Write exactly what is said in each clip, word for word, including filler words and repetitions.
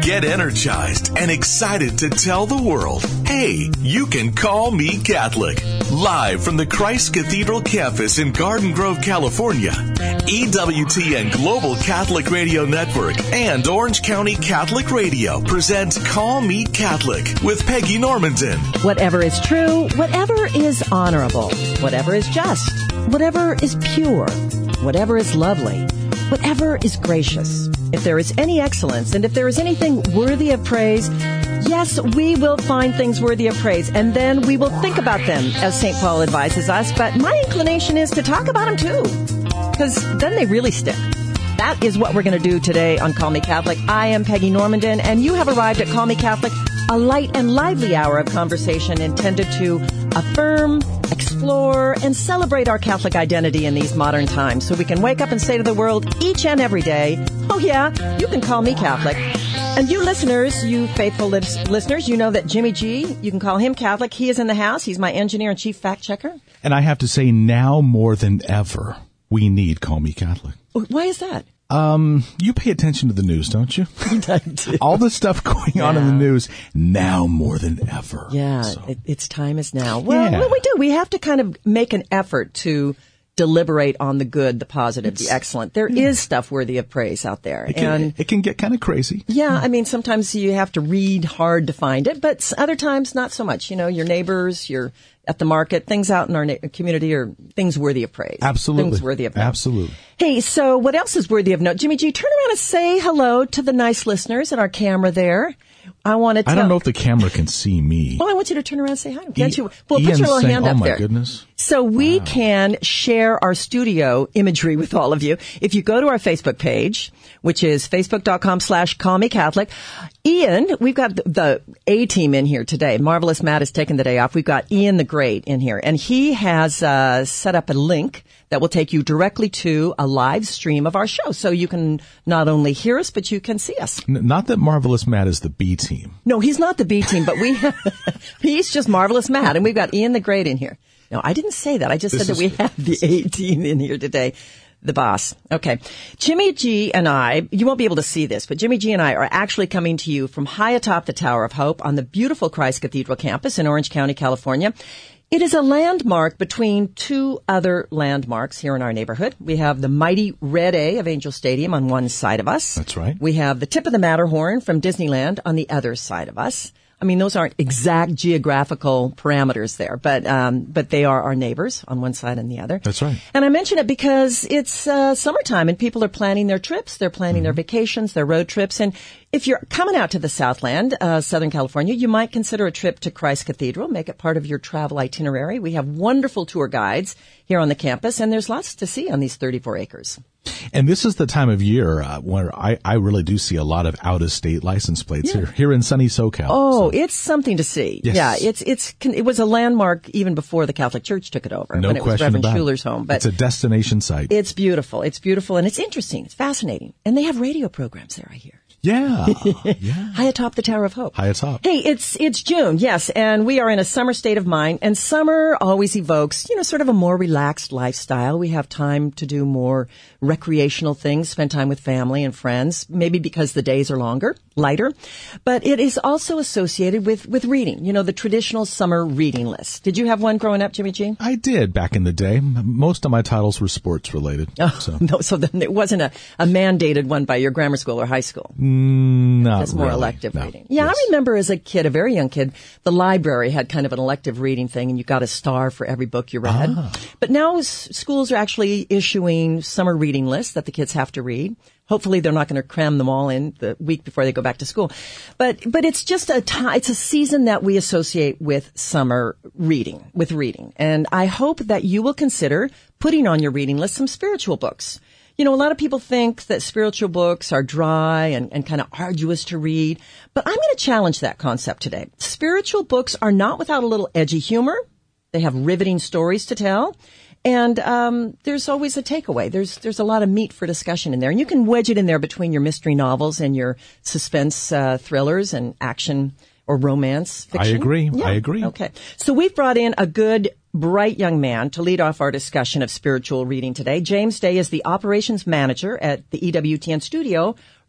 Get energized and excited to tell the world, hey, you can call me Catholic. Live from the Christ Cathedral campus in Garden Grove, California, E W T N Global Catholic Radio Network and Orange County Catholic Radio present Call Me Catholic with Peggy Normandin. Whatever is true, whatever is honorable, whatever is just, whatever is pure, whatever is lovely, whatever is gracious. If there is any excellence and if there is anything worthy of praise, yes, we will find things worthy of praise, and then we will think about them, as Saint Paul advises us. But my inclination is to talk about them too, because then they really stick. That is what we're going to do today on Call Me Catholic. I am Peggy Normandin, and you have arrived at Call Me Catholic, a light and lively hour of conversation intended to affirm, explore, and celebrate our Catholic identity in these modern times, so we can wake up and say to the world each and every day, oh yeah, you can call me Catholic. And you listeners, you faithful lis- listeners, you know that Jimmy G, you can call him Catholic. He is in the house. He's my engineer and chief fact checker. And I have to say, now more than ever, we need Call Me Catholic. Why is that? Um, you pay attention to the news, don't you? I do. All the stuff going on yeah. in the news, now more than ever. Yeah, so. it, it's time is now. Well, yeah. well, we do. We have to kind of make an effort to deliberate on the good, the positive, it's, the excellent. There yeah. is stuff worthy of praise out there. It can, and it can get kind of crazy. Yeah, I mean, sometimes you have to read hard to find it, but other times not so much. You know, your neighbors, your at the market, things out in our na- community are things worthy of praise. Absolutely. Things worthy of note. Absolutely. Hey, so what else is worthy of note? Jimmy G, turn around and say hello to the nice listeners at our camera there. I want to tell... I don't know if the camera can see me. Well, I want you to turn around and say hi. Can't e- you? Well, Ian's put your little saying, hand oh up my there. goodness. So we wow. can share our studio imagery with all of you. If you go to our Facebook page, which is facebook.com slash call me Catholic. Ian, we've got the, the A-team in here today. Marvelous Matt has taken the day off. We've got Ian the Great in here, and he has uh, set up a link that will take you directly to a live stream of our show. So you can not only hear us, but you can see us. N- not that Marvelous Matt is the B team. No, he's not the B team, but we he's just Marvelous Matt, and we've got Ian the Great in here. No, I didn't say that. I just this said that we have the A team in here today. The boss. Okay. Jimmy G and I, you won't be able to see this, but Jimmy G and I are actually coming to you from high atop the Tower of Hope on the beautiful Christ Cathedral campus in Orange County, California. It is a landmark between two other landmarks here in our neighborhood. We have the mighty Red A of Angel Stadium on one side of us. That's right. We have the tip of the Matterhorn from Disneyland on the other side of us. I mean, those aren't exact geographical parameters there, but um, but they are our neighbors on one side and the other. That's right. And I mention it because it's uh, summertime and people are planning their trips. They're planning mm-hmm. their vacations, their road trips. And if you're coming out to the Southland, uh, Southern California, you might consider a trip to Christ Cathedral. Make it part of your travel itinerary. We have wonderful tour guides here on the campus, and there's lots to see on these thirty-four acres. And this is the time of year uh, where I, I really do see a lot of out-of-state license plates yeah. here here in sunny SoCal. Oh, so. It's something to see. Yes. Yeah, it's it's it was a landmark even before the Catholic Church took it over. No when it question was Reverend about Schuler's it. home. But it's a destination site. It's beautiful. It's beautiful, and it's interesting. It's fascinating, and they have radio programs there, I hear. Yeah, yeah. High atop the Tower of Hope. High atop. Hey, it's it's June, yes, and we are in a summer state of mind, and summer always evokes, you know, sort of a more relaxed lifestyle. We have time to do more recreational things, spend time with family and friends, maybe because the days are longer, lighter, but it is also associated with, with reading, you know, the traditional summer reading list. Did you have one growing up, Jimmy G? I did back in the day. Most of my titles were sports related. Oh, so. no, so then it wasn't a, a mandated one by your grammar school or high school. Not That's more really. elective no. reading. Yeah, yes. I remember as a kid, a very young kid, the library had kind of an elective reading thing, and you got a star for every book you read. Ah. But now s- schools are actually issuing summer reading lists that the kids have to read. Hopefully they're not going to cram them all in the week before they go back to school. But but it's just a time, it's a season that we associate with summer reading, with reading. And I hope that you will consider putting on your reading list some spiritual books. You know, a lot of people think that spiritual books are dry and, and kind of arduous to read, but I'm going to challenge that concept today. Spiritual books are not without a little edgy humor. They have riveting stories to tell. And um there's always a takeaway. There's there's a lot of meat for discussion in there. And you can wedge it in there between your mystery novels and your suspense uh, thrillers and action or romance fiction. I agree. Yeah. I agree. Okay. So we've brought in a good, bright young man to lead off our discussion of spiritual reading today. James Day is the operations manager at the E W T N studio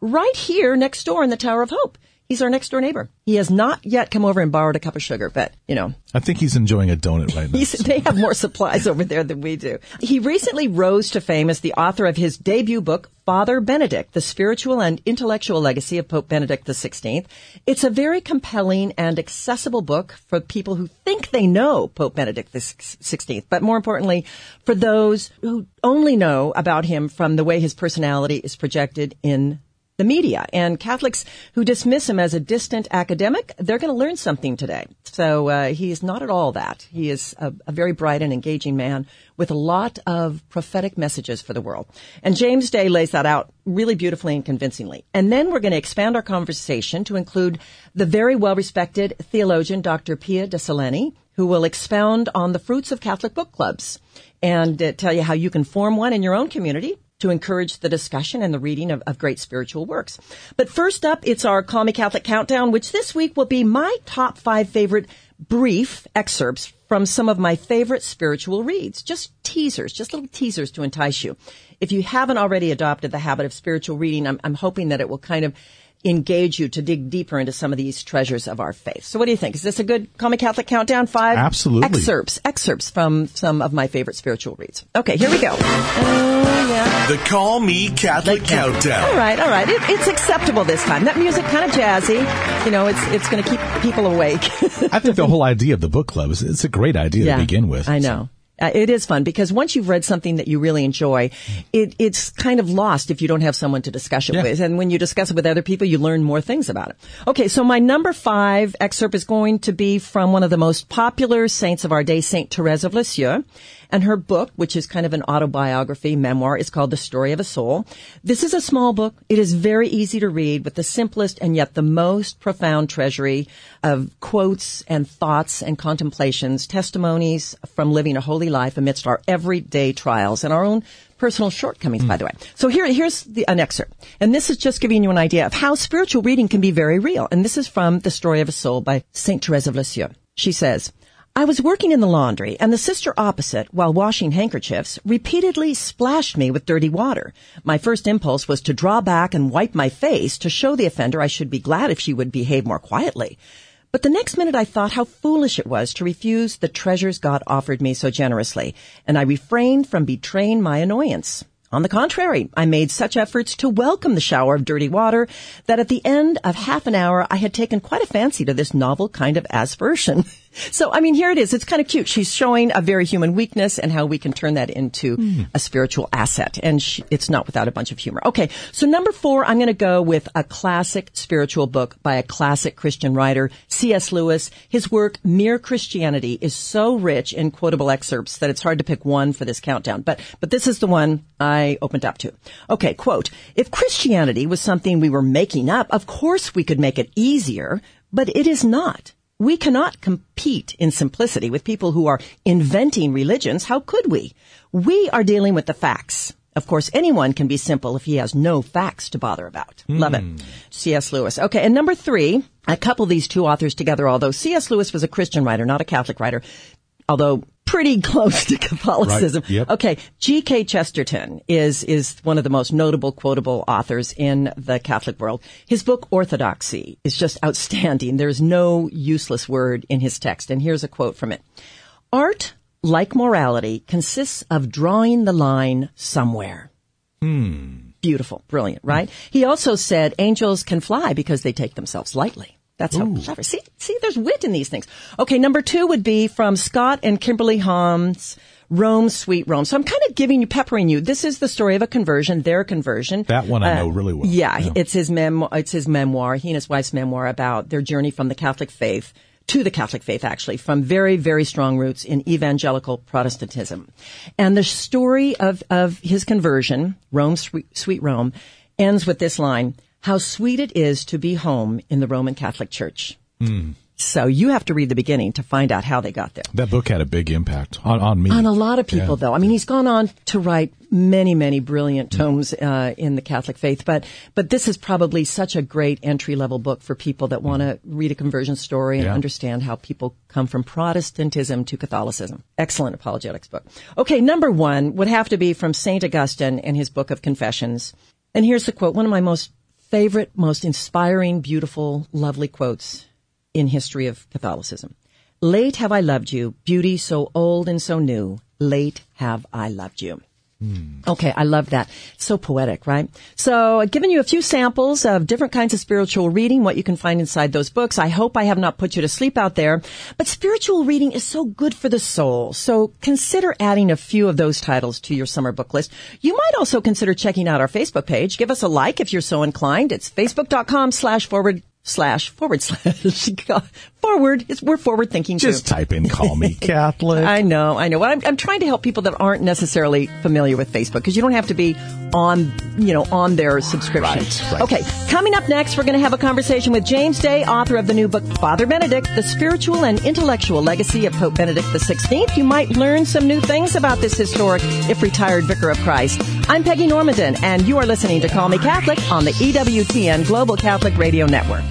right here next door in the Tower of Hope. He's our next door neighbor. He has not yet come over and borrowed a cup of sugar, but, you know. I think he's enjoying a donut right now. He's, they have more supplies over there than we do. He recently rose to fame as the author of his debut book, Father Benedict, The Spiritual and Intellectual Legacy of Pope Benedict the sixteenth. It's a very compelling and accessible book for people who think they know Pope Benedict the sixteenth, but more importantly, for those who only know about him from the way his personality is projected in the media. And Catholics who dismiss him as a distant academic, they're going to learn something today. So uh, he is not at all that. He is a, a very bright and engaging man with a lot of prophetic messages for the world. And James Day lays that out really beautifully and convincingly. And then we're going to expand our conversation to include the very well-respected theologian Doctor Pia de Selene, who will expound on the fruits of Catholic book clubs and uh, tell you how you can form one in your own community to encourage the discussion and the reading of, of great spiritual works. But first up, it's our Call Me Catholic Countdown, which this week will be my top five favorite brief excerpts from some of my favorite spiritual reads. Just teasers, just little teasers to entice you. If you haven't already adopted the habit of spiritual reading, I'm, I'm hoping that it will kind of engage you to dig deeper into some of these treasures of our faith. So what do you think? Is this a good Call Me Catholic Countdown? Five Absolutely. excerpts, excerpts from some of my favorite spiritual reads. Okay, here we go. Uh, yeah. The Call Me Catholic Like, Countdown. All right, all right. It, it's acceptable this time. That music kind of jazzy. You know, it's it's going to keep people awake. I think the whole idea of the book club is it's a great idea yeah, to begin with. I know. Uh, it is fun because once you've read something that you really enjoy, it, it's kind of lost if you don't have someone to discuss it Yeah. with. And when you discuss it with other people, you learn more things about it. Okay, so my number five excerpt is going to be from one of the most popular saints of our day, Saint Therese of Lisieux. And her book, which is kind of an autobiography memoir, is called The Story of a Soul. This is a small book. It is very easy to read with the simplest and yet the most profound treasury of quotes and thoughts and contemplations, testimonies from living a holy life amidst our everyday trials and our own personal shortcomings, mm. by the way. So here, here's the, an excerpt. And this is just giving you an idea of how spiritual reading can be very real. And this is from The Story of a Soul by Saint Therese of Lisieux. She says, I was working in the laundry, and the sister opposite, while washing handkerchiefs, repeatedly splashed me with dirty water. My first impulse was to draw back and wipe my face to show the offender I should be glad if she would behave more quietly. But the next minute I thought how foolish it was to refuse the treasures God offered me so generously, and I refrained from betraying my annoyance. On the contrary, I made such efforts to welcome the shower of dirty water that at the end of half an hour I had taken quite a fancy to this novel kind of aspersion. So, I mean, here it is. It's kind of cute. She's showing a very human weakness and how we can turn that into mm. a spiritual asset. And she, it's not without a bunch of humor. Okay, so number four, I'm going to go with a classic spiritual book by a classic Christian writer, C S Lewis. His work, Mere Christianity, is so rich in quotable excerpts that it's hard to pick one for this countdown. But, but this is the one I opened up to. Okay, quote, if Christianity was something we were making up, of course we could make it easier, but it is not. We cannot compete in simplicity with people who are inventing religions. How could we? We are dealing with the facts. Of course, anyone can be simple if he has no facts to bother about. Mm. Love it. C S Lewis. Okay, and number three, I couple these two authors together, although C S Lewis was a Christian writer, not a Catholic writer, although pretty close to Catholicism. Right. Yep. Okay, G K Chesterton is is one of the most notable, quotable authors in the Catholic world. His book, Orthodoxy, is just outstanding. There's no useless word in his text. And here's a quote from it. Art, like morality, consists of drawing the line somewhere. Hmm. Beautiful. Brilliant, right? He also said angels can fly because they take themselves lightly. That's how Ooh. clever. See, see, there's wit in these things. Okay, number two would be from Scott and Kimberly Hahn's Rome, Sweet Rome. So I'm kind of giving you, peppering you. This is the story of a conversion, their conversion. That one I uh, know really well. Yeah, yeah. it's his mem- it's his memoir, he and his wife's memoir about their journey from the Catholic faith to the Catholic faith, actually, from very, very strong roots in evangelical Protestantism. And the story of, of his conversion, Rome, Sweet, Sweet Rome, ends with this line, how sweet it is to be home in the Roman Catholic Church. Mm. So you have to read the beginning to find out how they got there. That book had a big impact on, on me. On a lot of people, yeah. though. I mean, he's gone on to write many, many brilliant tomes uh, in the Catholic faith. But but this is probably such a great entry-level book for people that want to read a conversion story and yeah. understand how people come from Protestantism to Catholicism. Excellent apologetics book. Okay, number one would have to be from Saint Augustine and his book of Confessions. And here's the quote, one of my most favorite, most inspiring, beautiful, lovely quotes in history of Catholicism. Late have I loved you, beauty so old and so new. Late have I loved you. Mm. Okay, I love that. It's so poetic, right? So I've given you a few samples of different kinds of spiritual reading, what you can find inside those books. I hope I have not put you to sleep out there. But spiritual reading is so good for the soul. So consider adding a few of those titles to your summer book list. You might also consider checking out our Facebook page. Give us a like if you're so inclined. It's facebook.com slash forward slash forward slash forward. It's, we're forward thinking too. Just type in "Call Me Catholic." I know, I know. Well, I'm, I'm trying to help people that aren't necessarily familiar with Facebook, because you don't have to be on, you know, on their subscription. Right, right. Okay, coming up next, we're going to have a conversation with James Day, author of the new book Father Benedict: The Spiritual and Intellectual Legacy of Pope Benedict the sixteenth. You might learn some new things about this historic, if retired, Vicar of Christ. I'm Peggy Normandin, and you are listening to Call Me Catholic on the E W T N Global Catholic Radio Network.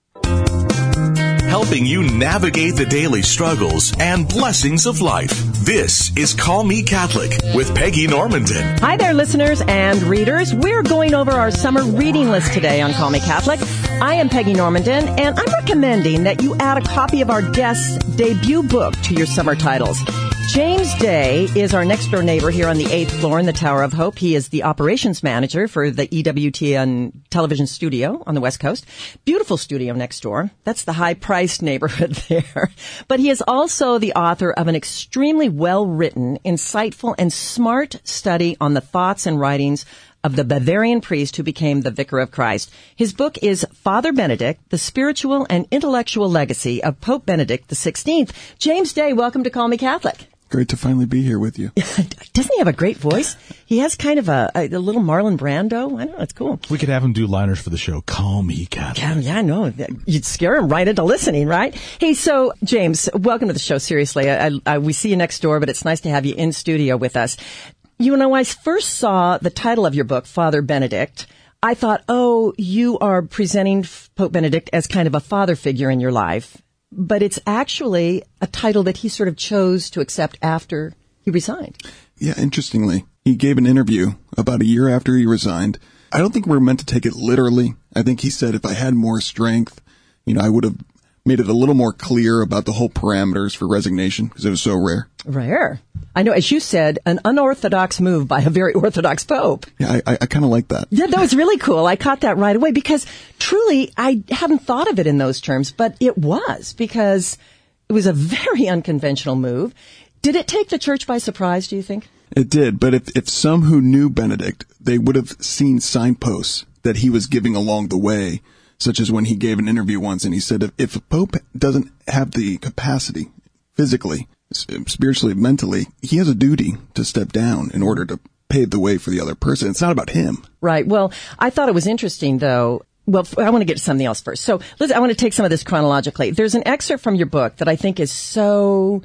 Helping you navigate the daily struggles and blessings of life. This is Call Me Catholic with Peggy Normandin. Hi there, listeners and readers. We're going over our summer reading list today on Call Me Catholic. I am Peggy Normandin, and I'm recommending that you add a copy of our guest's debut book to your summer titles. James Day is our next-door neighbor here on the eighth floor in the Tower of Hope. He is the operations manager for the E W T N television studio on the West Coast. Beautiful studio next door. That's the high-priced neighborhood there. But he is also the author of an extremely well-written, insightful, and smart study on the thoughts and writings of the Bavarian priest who became the Vicar of Christ. His book is Father Benedict: The Spiritual and Intellectual Legacy of Pope Benedict the sixteenth. James Day, welcome to Call Me Catholic. Great to finally be here with you. Doesn't he have a great voice? He has kind of a, a, a little Marlon Brando. I don't know. It's cool. We could have him do liners for the show. Call Me Catholic. Yeah, yeah, I know. You'd scare him right into listening, right? Hey, so, James, welcome to the show. Seriously, I, I, we see you next door, but it's nice to have you in studio with us. You know, I first saw the title of your book, Father Benedict, I thought, oh, you are presenting Pope Benedict as kind of a father figure in your life. But it's actually a title that he sort of chose to accept after he resigned. Yeah, interestingly, he gave an interview about a year after he resigned. I don't think we're meant to take it literally. I think he said if I had more strength, you know, I would have made it a little more clear about the whole parameters for resignation because it was so rare. Rare. I know, as you said, an unorthodox move by a very orthodox pope. Yeah, I, I, I kind of like that. Yeah, that was really cool. I caught that right away because truly I hadn't thought of it in those terms, but it was because it was a very unconventional move. Did it take the church by surprise, do you think? It did, but if, if some who knew Benedict, they would have seen signposts that he was giving along the way, such as when he gave an interview once and he said, if, if a pope doesn't have the capacity physically, spiritually, mentally, he has a duty to step down in order to pave the way for the other person. It's not about him. Right. Well, I thought it was interesting, though. Well, I want to get to something else first. So Liz, I want to take some of this chronologically. There's an excerpt from your book that I think is so,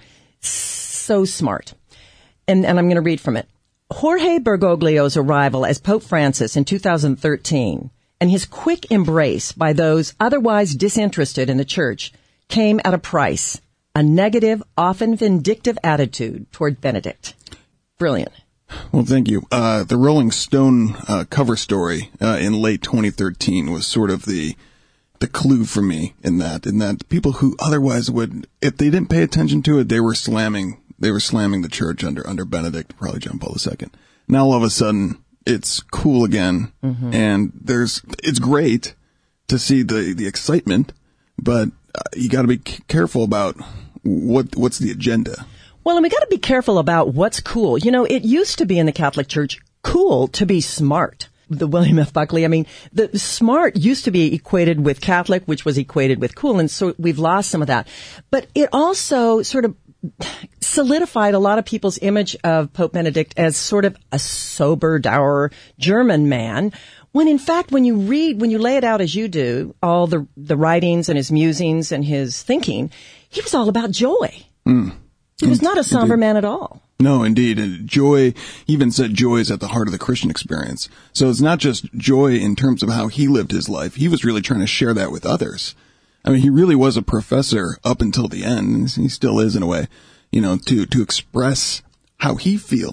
so smart. And, and I'm going to read from it. Jorge Bergoglio's arrival as Pope Francis in two thousand thirteen and his quick embrace by those otherwise disinterested in the church came at a price. A negative, often vindictive attitude toward Benedict. Brilliant. Well, thank you. Uh, the Rolling Stone uh, cover story uh, in late twenty thirteen was sort of the the clue for me in that, in that people who otherwise would, if they didn't pay attention to it, they were slamming, they were slamming the church under under Benedict, probably John Paul the Second. Now all of a sudden it's cool again, mm-hmm. and there's it's great to see the the excitement, but uh, you got to be c- careful about what what's the agenda. Well, and we got to be careful about what's cool. You know, it used to be in the Catholic Church cool to be smart. The William F. Buckley, I mean, the smart used to be equated with Catholic, which was equated with cool, and so we've lost some of that. But it also sort of solidified a lot of people's image of Pope Benedict as sort of a sober, dour German man, when in fact, when you read, when you lay it out as you do, all the the writings and his musings and his thinking, he was all about joy. Mm. He was not a somber Indeed. man at all. No, indeed. And joy, he even said joy is at the heart of the Christian experience. So it's not just joy in terms of how he lived his life. He was really trying to share that with others. I mean, he really was a professor up until the end, and he still is in a way, you know, to, to express how he feels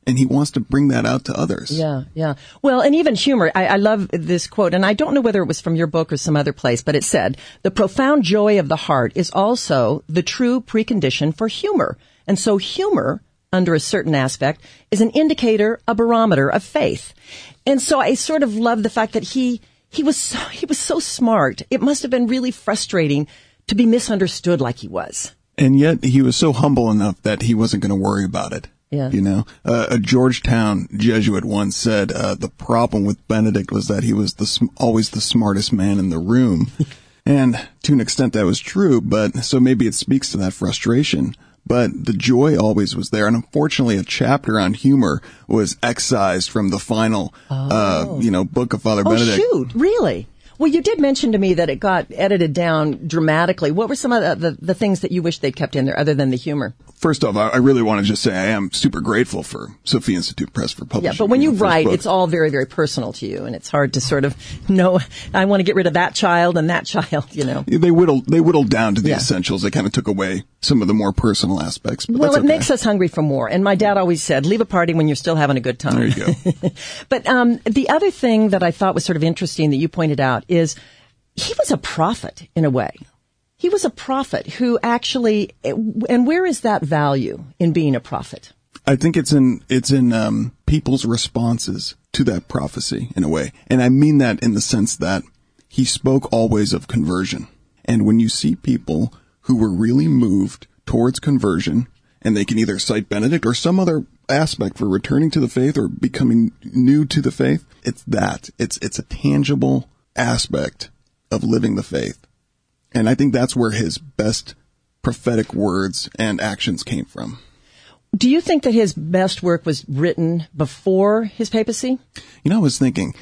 and he wants to bring that out to others. Yeah, yeah. Well, and even humor. I, I love this quote, and I don't know whether it was from your book or some other place, but it said, "The profound joy of the heart is also the true precondition for humor." And so humor, under a certain aspect, is an indicator, a barometer of faith. And so I sort of love the fact that he he was so, he was so smart. It must have been really frustrating to be misunderstood like he was. And yet he was so humble enough that he wasn't going to worry about it. Yeah. You know, uh, a Georgetown Jesuit once said uh, the problem with Benedict was that he was the sm- always the smartest man in the room. And to an extent that was true, but so maybe it speaks to that frustration. But the joy always was there. And unfortunately, a chapter on humor was excised from the final, oh. uh, you know, book of Father oh, Benedict. Oh, shoot. Really? Well, you did mention to me that it got edited down dramatically. What were some of the, the, the things that you wish they'd kept in there other than the humor? First off, I, I really want to just say I am super grateful for Sophia Institute Press for publishing. Yeah, but when you, you know, write, it's all very, very personal to you, and it's hard to sort of know, I want to get rid of that child and that child, you know. They whittled, they whittled down to the yeah. essentials. They kind of took away some of the more personal aspects. But well, that's it okay. makes us hungry for more. And my dad always said, leave a party when you're still having a good time. There you go. But um, the other thing that I thought was sort of interesting that you pointed out is he was a prophet in a way. He was a prophet who actually, and where is that value in being a prophet? I think it's in, it's in, um, people's responses to that prophecy in a way. And I mean that in the sense that he spoke always of conversion. And when you see people who were really moved towards conversion, and they can either cite Benedict or some other aspect for returning to the faith or becoming new to the faith, it's that. It's, it's a tangible aspect of living the faith. And I think that's where his best prophetic words and actions came from. Do you think that his best work was written before his papacy? You know, I was thinking,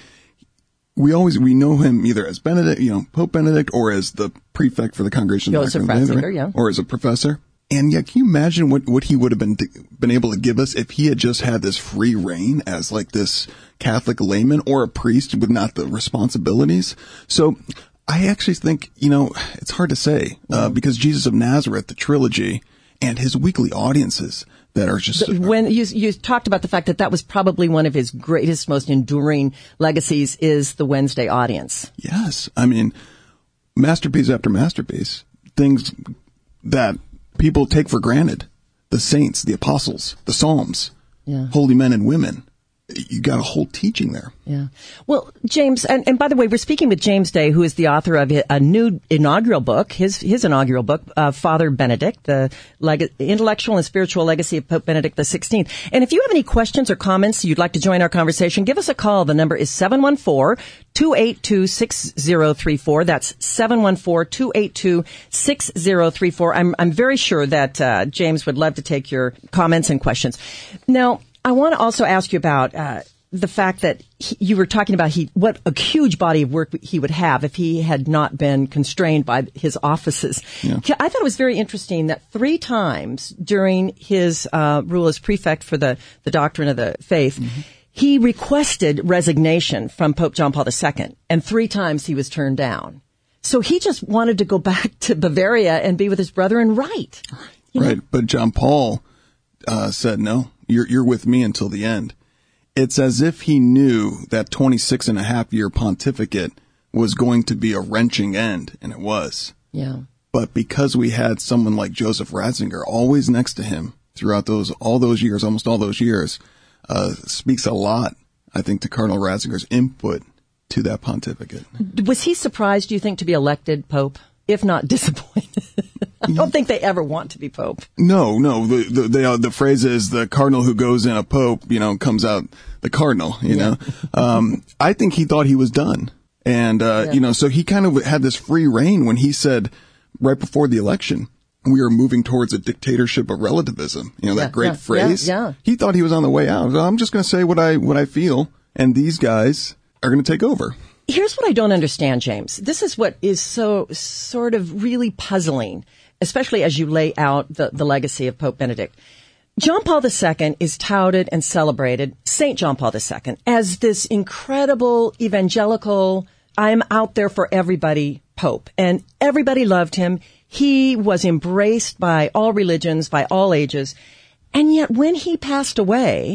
we always, we know him either as Benedict, you know, Pope Benedict, or as the prefect for the Congregation of Joseph Doctrine and Faith, Ratzinger, yeah. or as a professor. And yet, can you imagine what, what he would have been, been able to give us if he had just had this free reign as like this Catholic layman or a priest with not the responsibilities? So, I actually think, you know, it's hard to say, uh, because Jesus of Nazareth, the trilogy, and his weekly audiences that are just... When you, you talked about the fact that that was probably one of his greatest, most enduring legacies is the Wednesday audience. Yes. I mean, masterpiece after masterpiece, things that people take for granted. The saints, the apostles, the Psalms, yeah. holy men and women. You got a whole teaching there. Yeah. Well, James, and, and by the way, we're speaking with James Day, who is the author of a new inaugural book, his his inaugural book, uh, Father Benedict, the leg- intellectual and spiritual legacy of Pope Benedict the sixteenth. And if you have any questions or comments you'd like to join our conversation, give us a call. The number is seven one four, two eight two, six zero three four. That's seven one four, two eight two, six zero three four. I'm I'm very sure that uh, James would love to take your comments and questions. Now, I want to also ask you about uh, the fact that he, you were talking about he what a huge body of work he would have if he had not been constrained by his offices. Yeah. I thought it was very interesting that three times during his uh, rule as prefect for the, the doctrine of the faith, mm-hmm. he requested resignation from Pope John Paul the Second, and three times he was turned down. So he just wanted to go back to Bavaria and be with his brother and write. You Right, know? but John Paul uh, said no. You're, you're with me until the end. It's as if he knew that twenty-six and a half year pontificate was going to be a wrenching end, and it was. Yeah. But because we had someone like Joseph Ratzinger always next to him throughout those, all those years, almost all those years, uh, speaks a lot, I think, to Cardinal Ratzinger's input to that pontificate. Was he surprised, do you think, to be elected Pope? If not disappointed? I don't think they ever want to be Pope. No, no. The the the, uh, the phrase is the cardinal who goes in a Pope, you know, comes out the cardinal. You yeah. know, um, I think he thought he was done, and uh, yeah. you know, so he kind of had this free reign when he said right before the election, we are moving towards a dictatorship of relativism. You know, that yeah, great yeah, phrase. Yeah, yeah. He thought he was on the way out. I'm just going to say what I what I feel, and these guys are going to take over. Here's what I don't understand, James. This is what is so sort of really puzzling, especially as you lay out the, the legacy of Pope Benedict. John Paul the Second is touted and celebrated, Saint John Paul the Second, as this incredible evangelical, I'm out there for everybody Pope. And everybody loved him. He was embraced by all religions, by all ages. And yet when he passed away,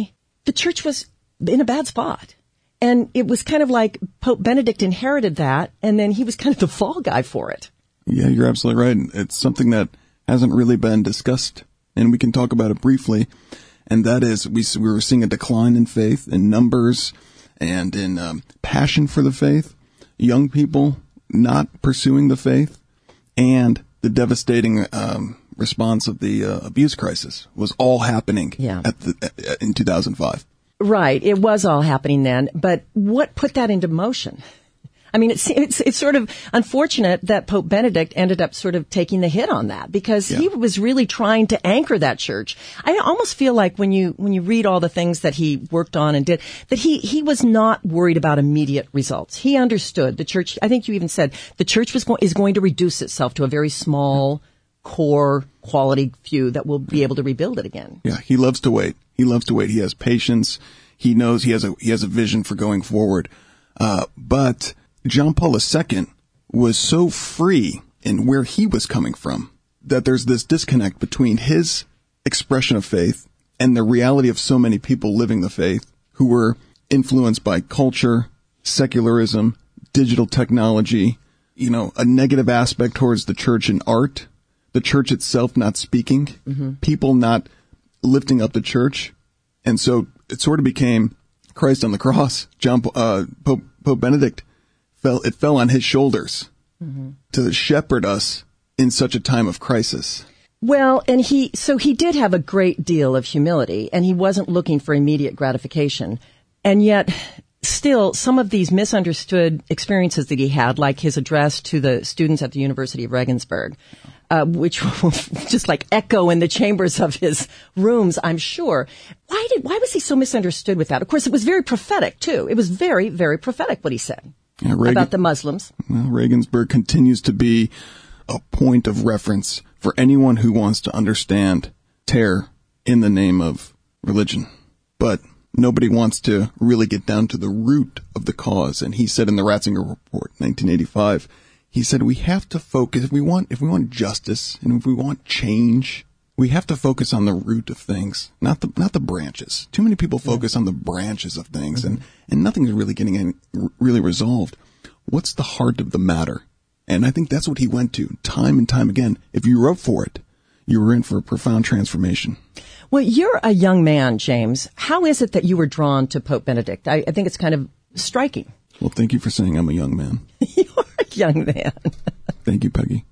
the church was in a bad spot. And it was kind of like Pope Benedict inherited that, and then he was kind of the fall guy for it. Yeah, you're absolutely right. It's something that hasn't really been discussed, and we can talk about it briefly. And that is, we, we were seeing a decline in faith, in numbers, and in um, passion for the faith. Young people not pursuing the faith, and the devastating um, response of the uh, abuse crisis was all happening yeah. at the, in two thousand five. Right. It was all happening then. But what put that into motion? I mean, it's, it's, it's sort of unfortunate that Pope Benedict ended up sort of taking the hit on that because yeah. he was really trying to anchor that church. I almost feel like when you, when you read all the things that he worked on and did, that he, he was not worried about immediate results. He understood the church. I think you even said the church was go- is going to reduce itself to a very small core quality few that will be able to rebuild it again. Yeah. He loves to wait. He loves to wait. He has patience. He knows he has a, he has a vision for going forward. Uh, but John Paul the Second was so free in where he was coming from that there's this disconnect between his expression of faith and the reality of so many people living the faith who were influenced by culture, secularism, digital technology, you know, a negative aspect towards the church and art, the church itself not speaking, mm-hmm. people not lifting up the church. And so it sort of became Christ on the cross. John, uh, Pope, Pope Benedict fell, it fell on his shoulders mm-hmm. to shepherd us in such a time of crisis. Well, and he, so he did have a great deal of humility, and he wasn't looking for immediate gratification. And yet, still, some of these misunderstood experiences that he had, like his address to the students at the University of Regensburg, uh, which will just like echo in the chambers of his rooms, I'm sure. Why did, why was he so misunderstood with that? Of course, it was very prophetic, too. It was very, very prophetic what he said yeah, Reagan, about the Muslims. Well, Regensburg continues to be a point of reference for anyone who wants to understand terror in the name of religion. But nobody wants to really get down to the root of the cause. And he said in the Ratzinger Report, nineteen eighty-five, he said we have to focus, if we want, if we want justice and if we want change, we have to focus on the root of things, not the, not the branches. Too many people focus yeah. on the branches of things mm-hmm. and, and nothing's really getting any, really resolved. What's the heart of the matter? And I think that's what he went to time and time again. If you were up for it, you were in for a profound transformation. Well, you're a young man, James. How is it that you were drawn to Pope Benedict? I, I think it's kind of striking. Well, thank you for saying I'm a young man. You are a young man. Thank you, Peggy.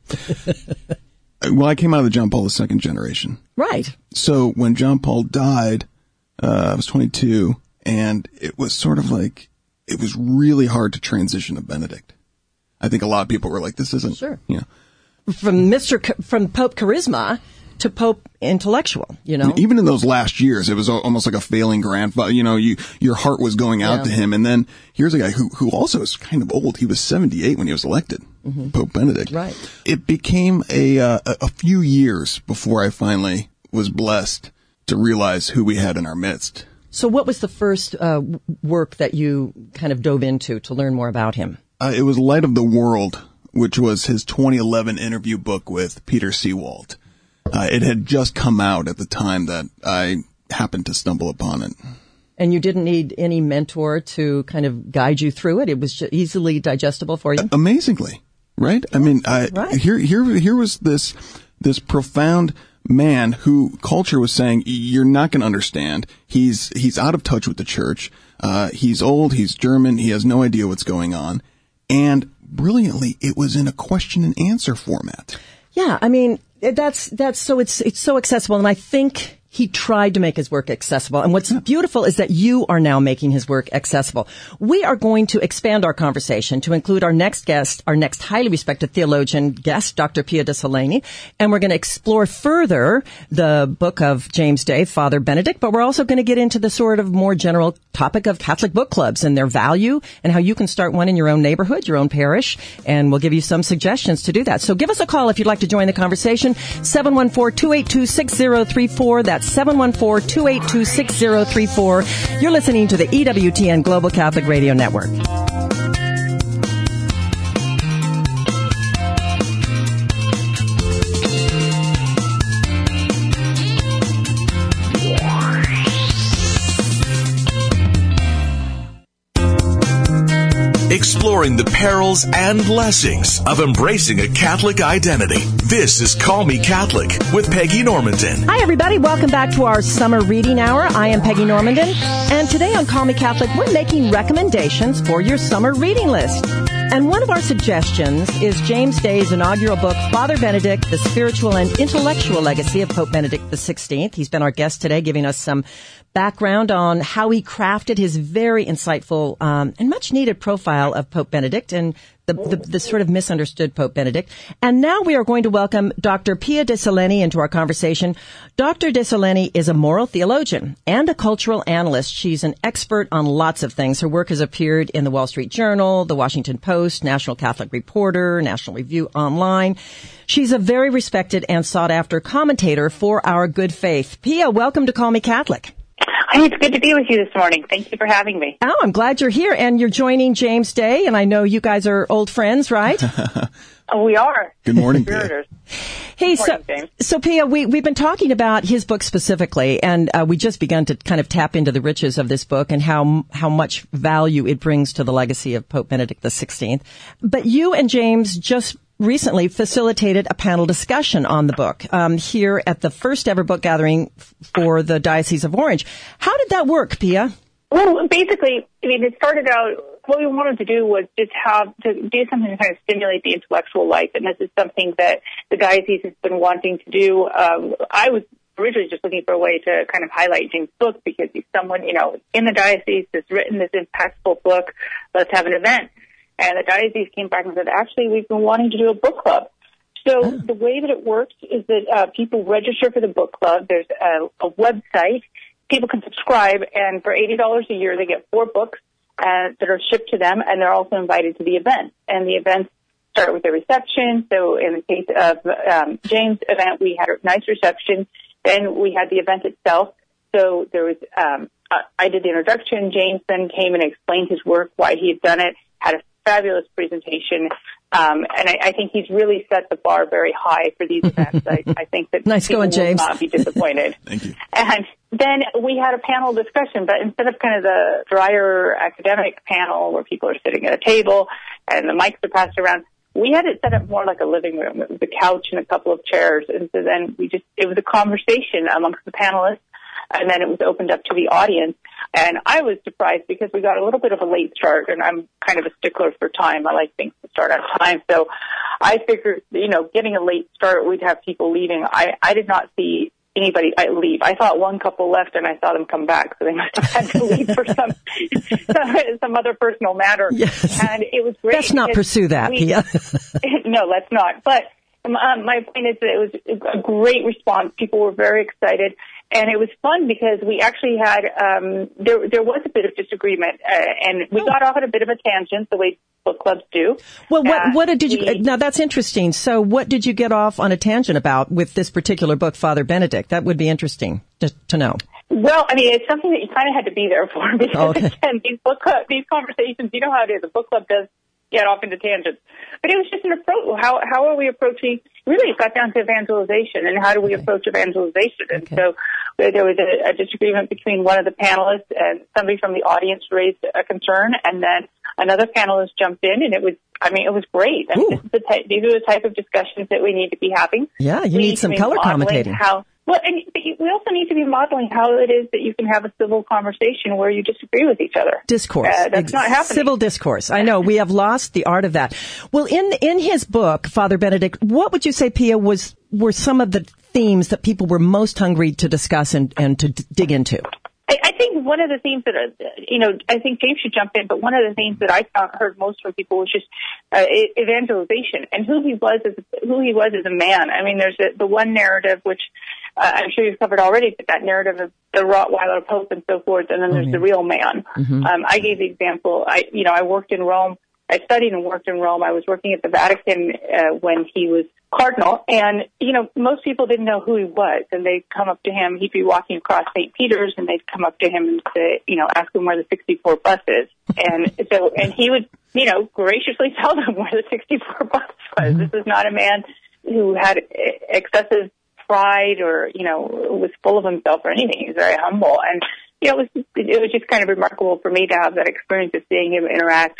Well, I came out of the John Paul the Second generation. Right. So when John Paul died, uh, I was twenty-two, and it was sort of like, it was really hard to transition to Benedict. I think a lot of people were like, this isn't, sure. you know. From Mister C- from Pope Charisma to Pope Intellectual, you know. Even in those last years, it was almost like a failing grandfather. You know, you, your heart was going out yeah. to him. And then here's a guy who, who also is kind of old. He was seventy-eight when he was elected, mm-hmm. Pope Benedict. Right. It became a, uh, a few years before I finally was blessed to realize who we had in our midst. So what was the first uh, work that you kind of dove into to learn more about him? Uh, it was Light of the World, which was his twenty eleven interview book with Peter Seewald. Uh, it had just come out at the time that I happened to stumble upon it. And you didn't need any mentor to kind of guide you through it? It was just easily digestible for you? Uh, amazingly, right? I mean, I, right. here, here, here was this, this profound man who culture was saying, you're not going to understand. He's, he's out of touch with the church. Uh, he's old. He's German. He has no idea what's going on. And brilliantly, it was in a question and answer format. Yeah, I mean, that's, that's so, it's, it's so accessible. And I think he tried to make his work accessible. And what's beautiful is that you are now making his work accessible. We are going to expand our conversation to include our next guest, our next highly respected theologian guest, Doctor Pia de Solenni. And we're going to explore further the book of James Day, Father Benedict, but we're also going to get into the sort of more general topic of Catholic book clubs and their value and how you can start one in your own neighborhood, your own parish. And we'll give you some suggestions to do that. So give us a call if you'd like to join the conversation. seven one four, two eight two, six zero three four. That's seven one four, two eight two, six zero three four. You're listening to the E W T N Global Catholic Radio Network. exploring the perils and blessings of embracing a Catholic identity. This is Call Me Catholic with Peggy Normandin. Hi, everybody. Welcome back to our summer reading hour. I am Peggy Normandin, and today on Call Me Catholic, we're making recommendations for your summer reading list. And one of our suggestions is James Day's inaugural book, Father Benedict, The Spiritual and Intellectual Legacy of Pope Benedict the sixteenth. He's been our guest today, giving us some background on how he crafted his very insightful um, and much-needed profile of Pope Benedict and the, the, the sort of misunderstood Pope Benedict. And now we are going to welcome Doctor Pia de Seleni into our conversation. Doctor de Seleni is a moral theologian and a cultural analyst. She's an expert on lots of things. Her work has appeared in the Wall Street Journal, the Washington Post, National Catholic Reporter, National Review Online. She's a very respected and sought-after commentator for our good faith. Pia, welcome to Call Me Catholic. Hi, it's good to be with you this morning. Thank you for having me. Oh, I'm glad you're here. And you're joining James Day, and I know you guys are old friends, right? Oh, we are. Good morning, Pia. Hey, Good morning, so, James. so Pia, we, we've been talking about his book specifically, and uh, we just begun to kind of tap into the riches of this book and how how much value it brings to the legacy of Pope Benedict the sixteenth. But you and James just recently facilitated a panel discussion on the book um, here at the first ever book gathering for the Diocese of Orange. How did that work, Pia? Well, basically, I mean, it started out, what we wanted to do was just have, to do something to kind of stimulate the intellectual life, and this is something that the diocese has been wanting to do. Um, I was originally just looking for a way to kind of highlight James' book because he's someone, you know, in the diocese that's written this impactful book. Let's have an event. And the diocese came back and said, actually, we've been wanting to do a book club. So oh. the way that it works is that uh, people register for the book club. There's a, a website. People can subscribe, and for eighty dollars a year, they get four books uh, that are shipped to them, and they're also invited to the event. And the events start with a reception. So in the case of um, James' event, we had a nice reception. Then we had the event itself. So there was, um, I did the introduction. James then came and explained his work, why he had done it, had a fabulous presentation, um, and I, I think he's really set the bar very high for these events. I, I think that nice people going, James. will not be disappointed. Thank you. And then we had a panel discussion, but instead of kind of the drier academic panel where people are sitting at a table and the mics are passed around, we had it set up more like a living room. It was a couch and a couple of chairs, and so then we just, it was a conversation amongst the panelists, and then it was opened up to the audience. And I was surprised because we got a little bit of a late start, and I'm kind of a stickler for time. I like things to start on time. So I figured, you know, getting a late start, we'd have people leaving. I, I did not see anybody leave. I thought one couple left, and I saw them come back, so they must have had to leave for some some, some other personal matter. Yes. And it was great. Let's not pursue that, we, Pia. No, let's not. But um, my point is that it was a great response. People were very excited. And it was fun because we actually had, um, there there was a bit of disagreement, uh, and we oh. got off at a bit of a tangent, the way book clubs do. Well, what, uh, what did you, we, now that's interesting. So what did you get off on a tangent about with this particular book, Father Benedict? That would be interesting to, to know. Well, I mean, it's something that you kind of had to be there for because, okay. again, these book club, these conversations, you know how it is, a book club does get off into tangents. But it was just an approach. How how are we approaching? Really, it got down to evangelization, and how do we okay. approach evangelization? And okay. so there was a, a disagreement between one of the panelists, and somebody from the audience raised a concern, and then another panelist jumped in, and it was, I mean, it was great. I mean, this is the ty- these are the type of discussions that we need to be having. Yeah, you we need some color commentating. How, well, and we also need to be modeling how it is that you can have a civil conversation where you disagree with each other. Discourse. Uh, that's Ex- not happening. Civil discourse. I know. We have lost the art of that. Well, in in his book, Father Benedict, what would you say, Pia, was were some of the themes that people were most hungry to discuss and, and to d- dig into? I, I think one of the themes that, uh, you know, I think James should jump in, but one of the themes that I found, heard most from people was just uh, evangelization and who he was as who he was as a man. I mean, there's a, the one narrative which uh, I'm sure you've covered already, but that narrative of the Rottweiler Pope and so forth, and then there's mm-hmm. the real man. Mm-hmm. Um, I gave the example. I, you know, I worked in Rome. I studied and worked in Rome. I was working at the Vatican uh, when he was cardinal, and, you know, most people didn't know who he was, and they'd come up to him. He'd be walking across Saint Peter's, and they'd come up to him and say, you know, ask him where the sixty-four bus is. And so, and he would, you know, graciously tell them where the sixty-four bus was. This is not a man who had excessive pride or, you know, was full of himself or anything. He was very humble. And, you know, it was, it was just kind of remarkable for me to have that experience of seeing him interact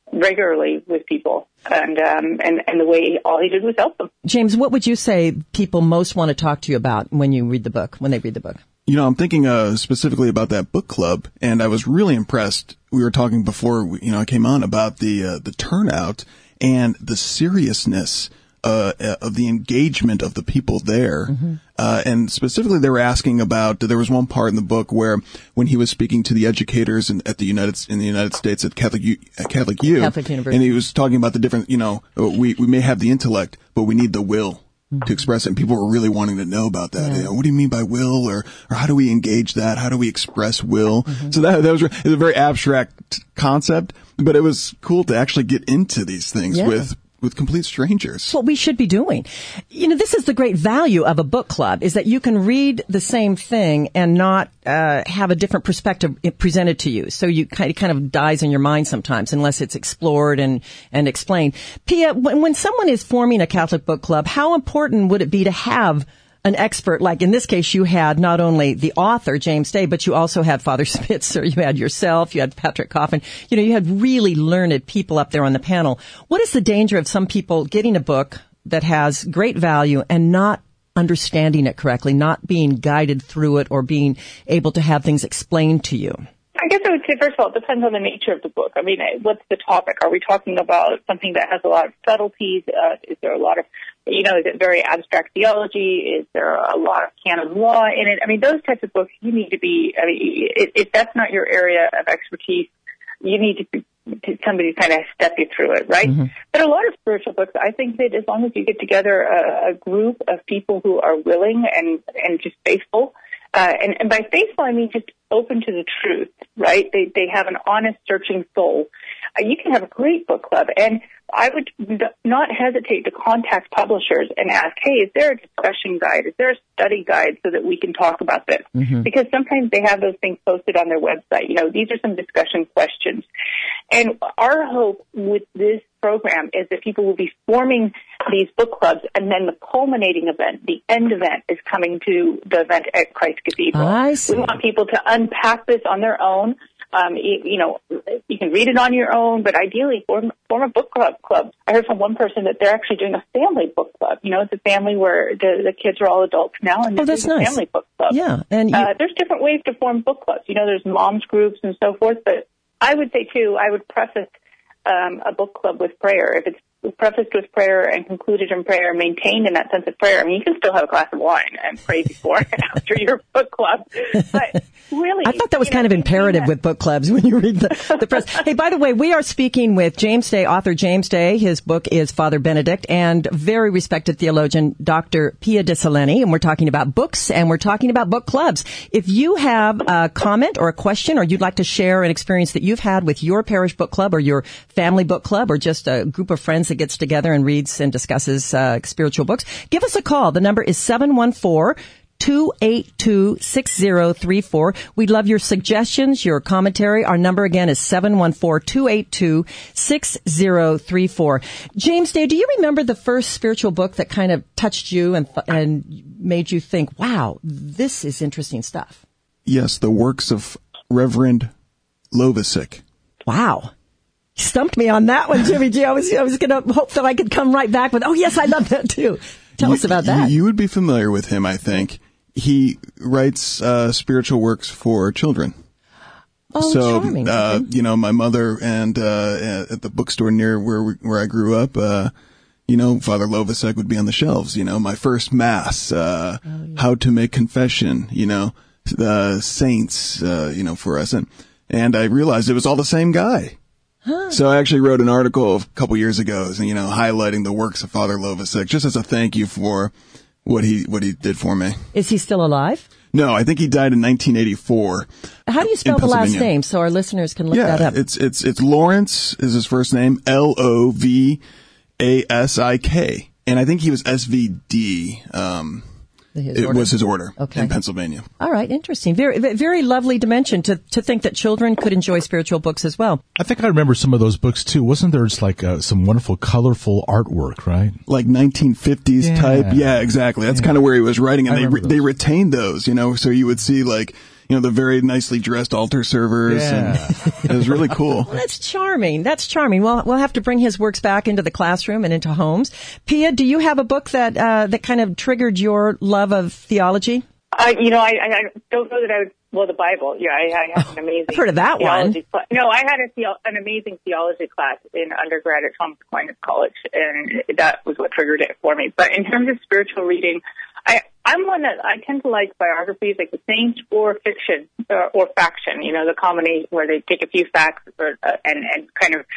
regularly with people, and um, and and the way all he did was help them. James, what would you say people most want to talk to you about when you read the book, when they read the book? You know, I'm thinking uh, specifically about that book club, and I was really impressed. We were talking before, you know, I came on about the uh, the turnout and the seriousness uh, of the engagement of the people there. Mm-hmm. Uh, and specifically, they were asking about, there was one part in the book where when he was speaking to the educators in, at the United, in the United States at Catholic U, at Catholic U, Catholic University, and he was talking about the different, you know, we, we may have the intellect, but we need the will mm-hmm. to express it. And people were really wanting to know about that. Yeah. You know, what do you mean by will, or, or how do we engage that? How do we express will? Mm-hmm. So that, that was, it was a very abstract concept, but it was cool to actually get into these things yeah. with with complete strangers. That's what we should be doing. You know, this is the great value of a book club, is that you can read the same thing and not uh, have a different perspective presented to you. So you kind of, kind of dies in your mind sometimes unless it's explored and, and explained. Pia, when, when someone is forming a Catholic book club, how important would it be to have an expert, like in this case, you had not only the author, James Day, but you also had Father Spitzer, you had yourself, you had Patrick Coffin. You know, you had really learned people up there on the panel. What is the danger of some people getting a book that has great value and not understanding it correctly, not being guided through it or being able to have things explained to you? I guess I would say, first of all, it depends on the nature of the book. I mean, what's the topic? Are we talking about something that has a lot of subtleties? Uh, is there a lot of, you know, is it very abstract theology? Is there a lot of canon law in it? I mean, those types of books, you need to be, I mean, if, if that's not your area of expertise, you need to be to somebody to kind of step you through it, right? Mm-hmm. But a lot of spiritual books, I think that as long as you get together a, a group of people who are willing and, and just faithful, Uh, and, and by faithful, I mean just open to the truth, right? They they have an honest, searching soul. Uh, you can have a great book club, and I would not hesitate to contact publishers and ask, hey, is there a discussion guide? Is there a study guide so that we can talk about this? Mm-hmm. Because sometimes they have those things posted on their website. You know, these are some discussion questions. And our hope with this program is that people will be forming these book clubs, and then the culminating event, the end event, is coming to the event at Christ Cathedral. I see. We want people to unpack this on their own. Um, you, you know, you can read it on your own, but ideally form, form a book club, club. I heard from one person that they're actually doing a family book club. You know, it's a family where the, the kids are all adults now, and oh, that's doing nice. a family book club. Yeah, and you... uh, there's different ways to form book clubs. You know, there's moms groups and so forth, but I would say, too, I would preface um, a book club with prayer. If it's prefaced with prayer and concluded in prayer, maintained in that sense of prayer, I mean, you can still have a glass of wine and pray before and after your book club. But really, I thought that was kind know, of imperative with book clubs when you read the, the press. Hey, by the way, we are speaking with James Day, author James Day. His book is Father Benedict, and very respected theologian Doctor Pia Dicillini, and we're talking about books, and we're talking about book clubs. If you have a comment or a question, or you'd like to share an experience that you've had with your parish book club or your family book club, or just a group of friends that gets together and reads and discusses uh, spiritual books, give us a call. The number is seven one four, two eight two, six zero three four. We'd love your suggestions, your commentary. Our number again is seven one four, two eight two, six zero three four. James Day, do you remember the first spiritual book that kind of touched you and and made you think, wow, this is interesting stuff? Yes, the works of Reverend Lovisic. Wow. Stumped me on that one, Jimmy G. I was, I was going to hope that I could come right back with, oh, yes, I love that, too. Tell you, us about that. You, you would be familiar with him, I think. He writes uh, spiritual works for children. Oh, so, charming. Uh, you know, my mother and uh, at the bookstore near where we, where I grew up, uh, you know, Father Lovisic would be on the shelves. You know, My First Mass, uh, oh, yeah. How to Make Confession, you know, uh, Saints, uh, you know, for us. And, and I realized it was all the same guy. Huh. So I actually wrote an article a couple years ago, you know, highlighting the works of Father Lovisic, just as a thank you for what he what he did for me. Is he still alive? No, I think he died in nineteen eighty-four. How do you spell the last name so our listeners can look yeah, that up? it's it's it's Lawrence is his first name, L O V A S I K, and I think he was S V D. Um, His it order. was his order okay. in Pennsylvania. All right, interesting. Very, very lovely dimension to to think that children could enjoy spiritual books as well. I think I remember some of those books too. Wasn't there just like uh, some wonderful, colorful artwork, right? Like nineteen fifties yeah. type. Yeah, exactly. That's yeah. kind of where he was writing, and I they re- they retained those. You know, so you would see like you know, the very nicely dressed altar servers. Yeah. And it was really cool. Well, that's charming. That's charming. Well, we'll have to bring his works back into the classroom and into homes. Pia, do you have a book that uh, that kind of triggered your love of theology? Uh, you know, I, I don't know that I would. Well, the Bible. Yeah, I, I had an amazing. I've heard of that theology one. Class. No, I had a theo- an amazing theology class in undergrad at Thomas Aquinas College, and that was what triggered it for me. But in terms of spiritual reading, I I'm one that I tend to like biographies, like the saints, or fiction or, or faction. You know, the combination where they take a few facts or, uh, and and kind of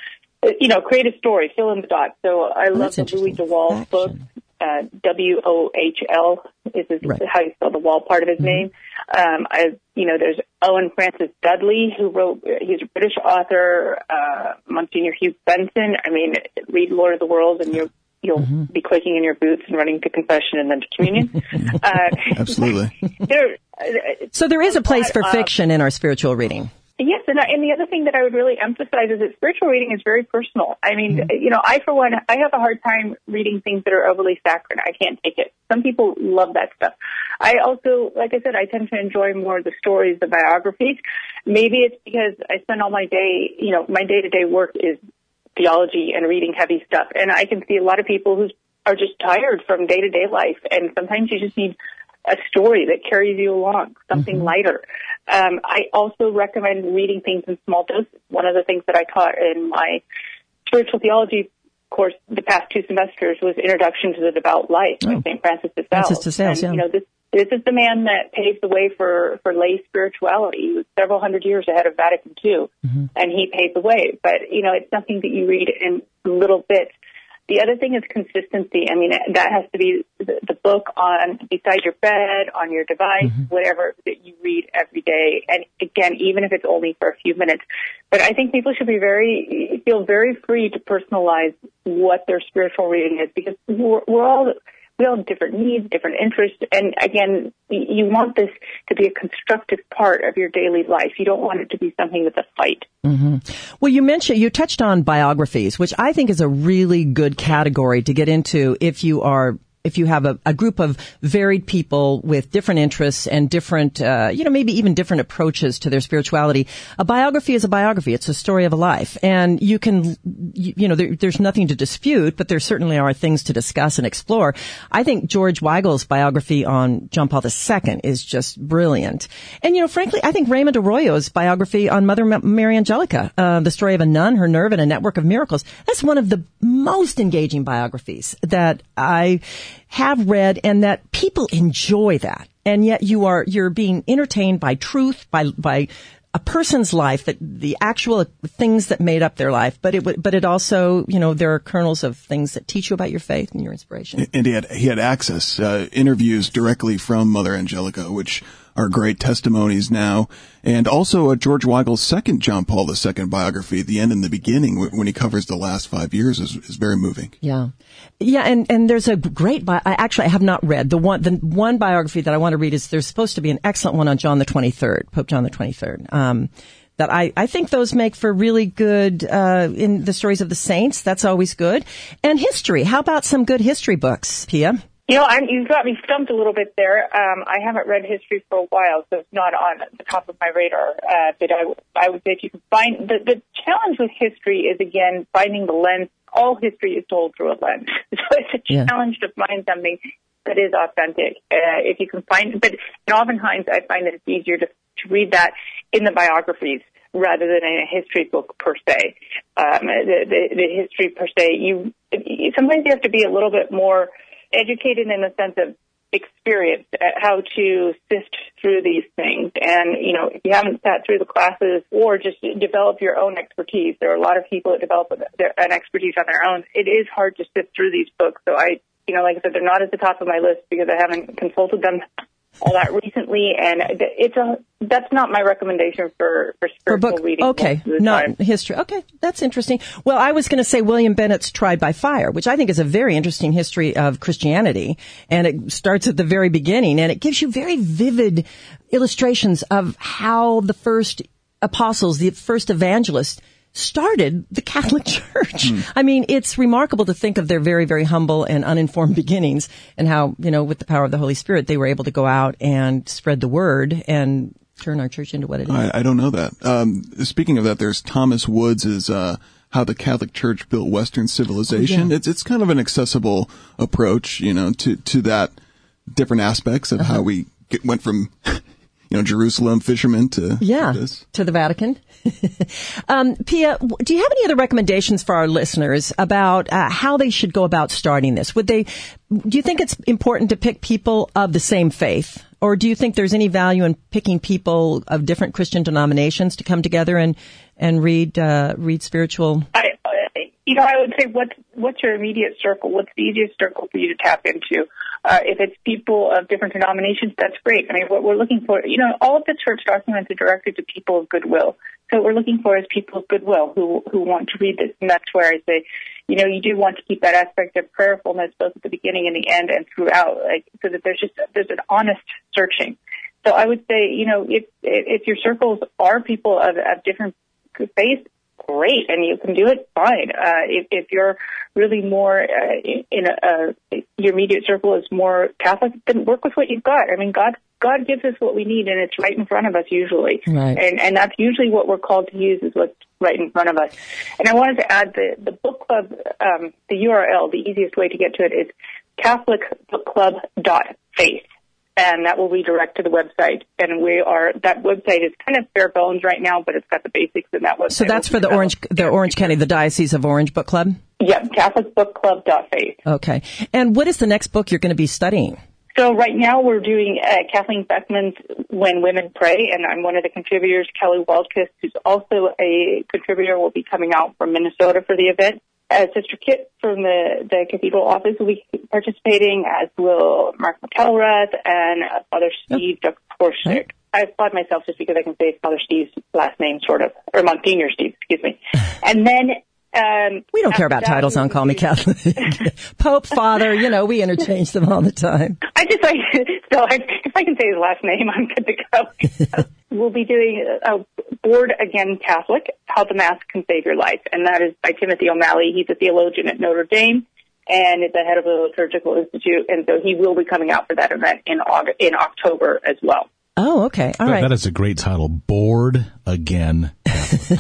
you know create a story, fill in the dots. So I Oh, love the Louis DeWall faction. book. Uh, W O H L is his, Right. how you spell the Wall part of his mm-hmm. name. Um, I, you know, there's Owen Francis Dudley, who wrote, he's a British author, uh, Monsignor Hugh Benson. I mean, read Lord of the Worlds and you'll, you'll mm-hmm. be quaking in your boots and running to confession and then to communion. uh, Absolutely. there, uh, so there is a place for fiction in our spiritual reading. Yes, and, I, and the other thing that I would really emphasize is that spiritual reading is very personal. I mean, mm-hmm. you know, I, for one, I have a hard time reading things that are overly saccharine. I can't take it. Some people love that stuff. I also, like I said, I tend to enjoy more the stories, the biographies. Maybe it's because I spend all my day, you know, my day-to-day work is theology and reading heavy stuff. And I can see a lot of people who are just tired from day-to-day life, and sometimes you just need a story that carries you along, something mm-hmm. lighter. Um, I also recommend reading things in small doses. One of the things that I taught in my spiritual theology course the past two semesters was Introduction to the Devout Life by oh. Saint Francis de Sales. Francis de Sales, yeah. You know, this, this is the man that paved the way for, for lay spirituality. He was several hundred years ahead of Vatican two, mm-hmm. and he paved the way. But, you know, it's something that you read in little bits. The other thing is consistency. I mean, that has to be the, the book on beside your bed, on your device, mm-hmm. whatever that you read every day. And again, even if it's only for a few minutes. But I think people should be very, feel very free to personalize what their spiritual reading is, because we're, we're all, we all have different needs, different interests. And again, you want this to be a constructive part of your daily life. You don't want it to be something that's a fight. Mm-hmm. Well, you mentioned, you touched on biographies, which I think is a really good category to get into if you are if you have a, a group of varied people with different interests and different, uh, you know, maybe even different approaches to their spirituality. A biography is a biography. It's a story of a life. And you can, you, you know, there, there's nothing to dispute, but there certainly are things to discuss and explore. I think George Weigel's biography on John Paul the Second is just brilliant. And, you know, frankly, I think Raymond Arroyo's biography on Mother Mary Angelica, uh, the story of a nun, her nerve, and a network of miracles, that's one of the most engaging biographies that I have read, and that people enjoy that. And yet you are, you're being entertained by truth, by, by a person's life, that the actual things that made up their life. But it, but it also, you know, there are kernels of things that teach you about your faith and your inspiration. And he had, he had access, uh, interviews directly from Mother Angelica, which are great testimonies now. And also uh, George Weigel's second John Paul the Second biography, The End and the Beginning, when he covers the last five years, is, is very moving. Yeah. Yeah, and, and there's a great, bi- I actually I have not read. The one, the one biography that I want to read is, there's supposed to be an excellent one on John the twenty-third, Pope John the twenty-third. Um, that I, I think those make for really good, uh, in the stories of the saints. That's always good. And history. How about some good history books, Pia? You know, I'm, you've got me stumped a little bit there. Um, I haven't read history for a while, so it's not on the top of my radar. Uh, but I, I would say if you can find, the, the challenge with history is, again, finding the lens. All history is told through a lens. So it's a yeah. challenge to find something that is authentic. Uh, if you can find, but and oftentimes I find that it's easier to, to read that in the biographies rather than in a history book per se. Um, the, the, the history per se, you, sometimes you have to be a little bit more educated in the sense of experience at how to sift through these things. And, you know, if you haven't sat through the classes or just develop your own expertise, there are a lot of people that develop an expertise on their own. It is hard to sift through these books. So I, you know, like I said, they're not at the top of my list because I haven't consulted them all that recently, and it's a that's not my recommendation for for spiritual for book, reading. Okay, not time. History. Okay, that's interesting. Well, I was going to say William Bennett's Tried by Fire, which I think is a very interesting history of Christianity, and it starts at the very beginning, and it gives you very vivid illustrations of how the first apostles, the first evangelists, started the Catholic Church. Mm. I mean, it's remarkable to think of their very, very humble and uninformed beginnings and how, you know, with the power of the Holy Spirit, they were able to go out and spread the word and turn our church into what it is. I, I don't know that. Um, speaking of that, there's Thomas Woods' uh, How the Catholic Church Built Western Civilization. Oh, yeah. It's it's kind of an accessible approach, you know, to, to that different aspects of uh-huh. how we get, went from, you know, Jerusalem fishermen to yeah this. to the Vatican. um, Pia, do you have any other recommendations for our listeners about uh, how they should go about starting this? Would they? Do you think it's important to pick people of the same faith? Or do you think there's any value in picking people of different Christian denominations to come together and and read uh, read spiritual? I, you know, I would say what's what's your immediate circle? What's the easiest circle for you to tap into? Uh, if it's people of different denominations, that's great. I mean, what we're looking for, you know, all of the church documents are directed to people of goodwill. So what we're looking for is people of goodwill who who want to read this, and that's where I say, you know, you do want to keep that aspect of prayerfulness both at the beginning and the end and throughout, like, so that there's just there's an honest searching. So I would say, you know, if if your circles are people of, of different faiths, great, and you can do it fine. Uh, if, if you're really more uh, in, in a, uh, your immediate circle is more Catholic, then work with what you've got. I mean, God God gives us what we need, and it's right in front of us usually. Right. And and that's usually what we're called to use is what's right in front of us. And I wanted to add the the book club, um, the U R L, the easiest way to get to it is catholic book club dot faith. And that will redirect to the website. And we are, that website is kind of bare bones right now, but it's got the basics in that website. So that's for the Orange, the Orange County, the Diocese of Orange Book Club? Yep, catholic book club dot faith. Okay. And what is the next book you're going to be studying? So right now we're doing uh, Kathleen Beckman's When Women Pray, and I'm one of the contributors. Kelly Waldkist, who's also a contributor, will be coming out from Minnesota for the event. Uh, Sister Kit from the, the Cathedral office will be participating, as will Mark McElrath and uh, Father Steve Yep. Duck-Korshik. Right. I applaud myself just because I can say Father Steve's last name, sort of, or Monsignor Steve, excuse me. And then Um, we don't care about titles on Call Me Catholic. Pope, Father, you know, we interchange them all the time. I just like, so I, if I can say his last name, I'm good to go. We'll be doing a Bored Again Catholic, How the Mass Can Save Your Life. And that is by Timothy O'Malley. He's a theologian at Notre Dame and is the head of the Liturgical Institute. And so he will be coming out for that event in August, in October as well. Oh, okay. All that, right. That is a great title. Bored Again Catholic.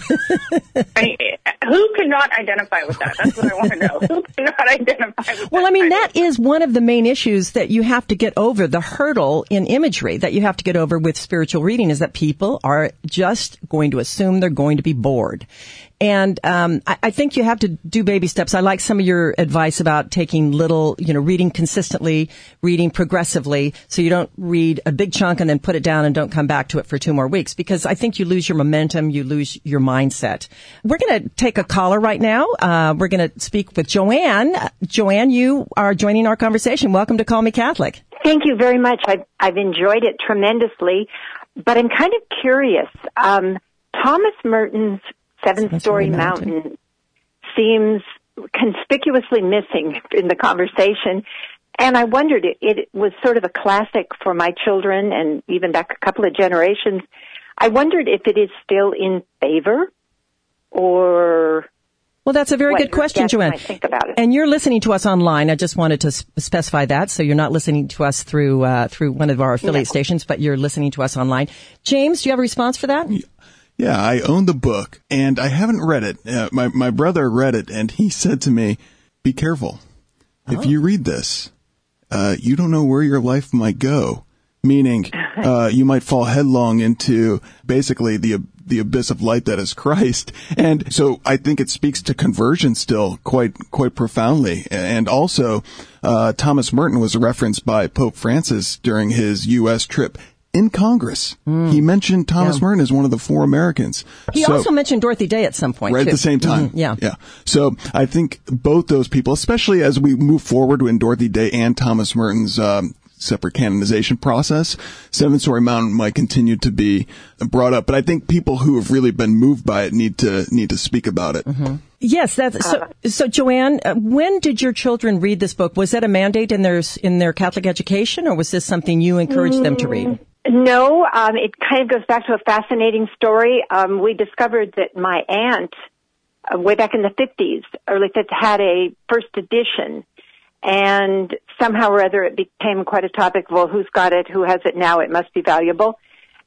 I mean, who cannot identify with that? That's what I want to know. Who cannot identify with that? Well, I mean, title? that is one of the main issues that you have to get over, the hurdle in imagery that you have to get over with spiritual reading is that people are just going to assume they're going to be bored. And um, I, I think you have to do baby steps. I like some of your advice about taking little, you know, reading consistently, reading progressively, so you don't read a big chunk and then put it down and don't come back to it for two more weeks, because I think you lose your momentum, you lose your mindset. We're going to take a caller right now. Uh, we're going to speak with Joanne. Uh, Joanne, you are joining our conversation. Welcome to Call Me Catholic. Thank you very much. I've, I've enjoyed it tremendously, but I'm kind of curious. Um, Thomas Merton's Seven Story Mountain. Mountain seems conspicuously missing in the conversation. And I wondered, it, it was sort of a classic for my children and even back a couple of generations. I wondered if it is still in favor or... Well, that's a very what good question, your guests Joanne. might think about it. And you're listening to us online. I just wanted to sp- specify that, so you're not listening to us through uh, through one of our affiliate Yeah. stations, but you're listening to us online. James, do you have a response for that? Yeah, I own the book, and I haven't read it. Uh, my my brother read it, and he said to me, "Be careful. If Oh. you read this, uh, you don't know where your life might go. Meaning, uh, you might fall headlong into basically the the abyss of light that is Christ." And so I think it speaks to conversion still quite quite profoundly. And also, uh, Thomas Merton was referenced by Pope Francis during his U S trip. In Congress, mm. he mentioned Thomas Yeah. Merton as one of the four Americans. He so, also mentioned Dorothy Day at some point, right too. at the same time. Mm-hmm. Yeah. Yeah. So I think both those people, especially as we move forward in Dorothy Day and Thomas Merton's um, separate canonization process, Seven Story Mountain might continue to be brought up. But I think people who have really been moved by it need to need to speak about it. Mm-hmm. Yes, that's so. So, Joanne, uh, when did your children read this book? Was that a mandate in their in their Catholic education, or was this something you encouraged mm. them to read? No, um, it kind of goes back to a fascinating story. Um, we discovered that my aunt, uh, way back in the fifties, early fifties, had a first edition, and somehow or other it became quite a topic. Well, who's got it? Who has it now? It must be valuable.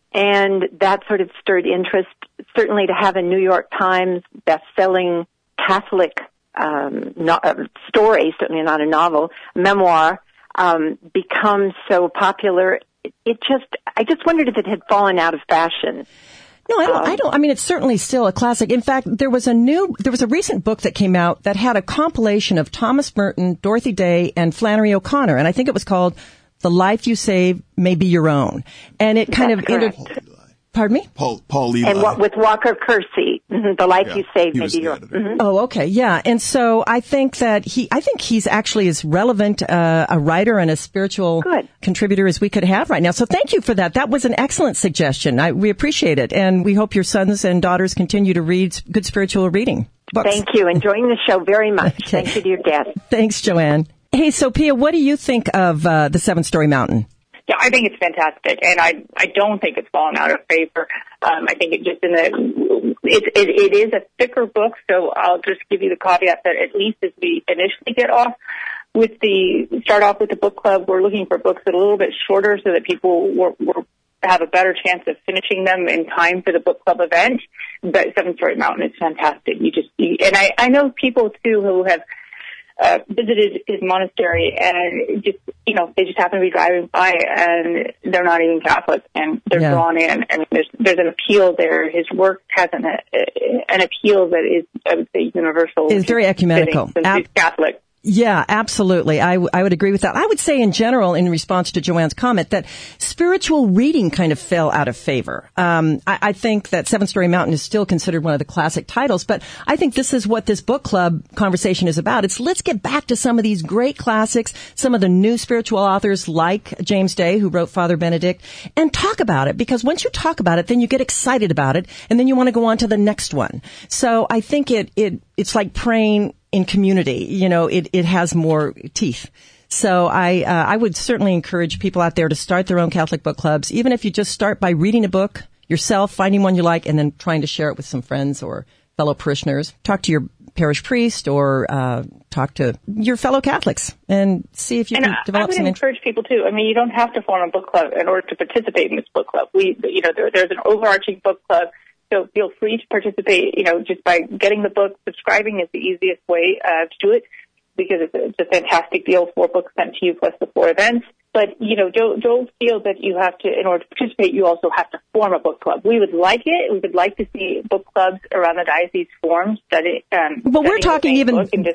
and that sort of stirred interest. Certainly to have a New York Times best-selling Catholic um, no, uh, story, certainly not a novel, memoir, um, become so popular. It, it just, I just wondered if it had fallen out of fashion. No, I don't, I don't, I mean, it's certainly still a classic. In fact, there was a new, there was a recent book that came out that had a compilation of Thomas Merton, Dorothy Day, and Flannery O'Connor, and I think it was called The Life You Save May Be Your Own. And it kind That's of, correct. inter- pardon me? Paul, Paul Eli. And what, with Walker Kersey, mm-hmm, The Life Yeah, You Save he May was Be the Your editor. Own. Oh, okay, yeah. And so I think that he, I think he's actually as relevant uh, a writer and a spiritual Good. contributor as we could have right now. So thank you for that. That was an excellent suggestion. I, we appreciate it. And we hope your sons and daughters continue to read good spiritual reading books. Thank you. Enjoying the show very much. Okay. Thank you to your guest. Thanks, Joanne. Hey, so Pia, what do you think of uh, the Seven Story Mountain? Yeah, I think it's fantastic, and I I don't think it's fallen out of favor. Um, I think it just in the it, it it is a thicker book, so I'll just give you the caveat that at least as we initially get off with the start off with the book club, we're looking for books that are a little bit shorter so that people were, were have a better chance of finishing them in time for the book club event. But Seven Story Mountain is fantastic. You just you, and I I know people too who have. Uh, visited his monastery, and just, you know, they just happen to be driving by, and they're not even Catholic, and they're Yeah. drawn in. I mean, there's there's an appeal there. His work has an uh, an appeal that is, I would say, universal. It's very ecumenical. Since Ab- he's Catholic. Yeah, absolutely. I, w- I would agree with that. I would say in general, in response to Joanne's comment, that spiritual reading kind of fell out of favor. Um, I, I think that Seven Story Mountain is still considered one of the classic titles, but I think this is what this book club conversation is about. It's let's get back to some of these great classics, some of the new spiritual authors like James Day, who wrote Father Benedict, and talk about it, because once you talk about it, then you get excited about it, and then you want to go on to the next one. So I think it, it, it's like praying in community. You know, it, it has more teeth. So I, uh, I would certainly encourage people out there to start their own Catholic book clubs, even if you just start by reading a book yourself, finding one you like, and then trying to share it with some friends or fellow parishioners. Talk to your parish priest or, uh, talk to your fellow Catholics and see if you And can I, develop I would some interest. encourage people too. I mean, you don't have to form a book club in order to participate in this book club. We, you know, there, there's an overarching book club. So feel free to participate, you know, just by getting the book. Subscribing is the easiest way uh, to do it, because it's a, it's a fantastic deal, four books sent to you plus the four events. But, you know, don't, don't feel that you have to, in order to participate, you also have to form a book club. We would like it. We would like to see book clubs around the diocese form, study, um, But we're talking even,